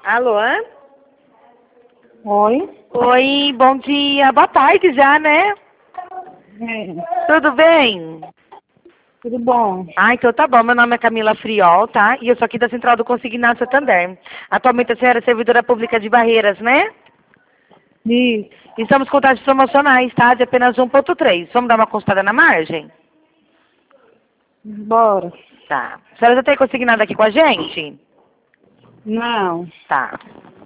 Alô? Oi. Oi, bom dia. Boa tarde já, né? Tudo bem? Tudo bom? Ah, então tá bom. Meu nome é Camila Friol, tá? E eu sou aqui da Central do Consignado Santander. Atualmente a senhora é servidora pública de Barreiras, né? Isso. Estamos com taxas promocionais, tá? De apenas 1,3. Vamos dar uma consultada na margem? Bora. Tá. A senhora já tem consignado aqui com a gente? Não. Tá.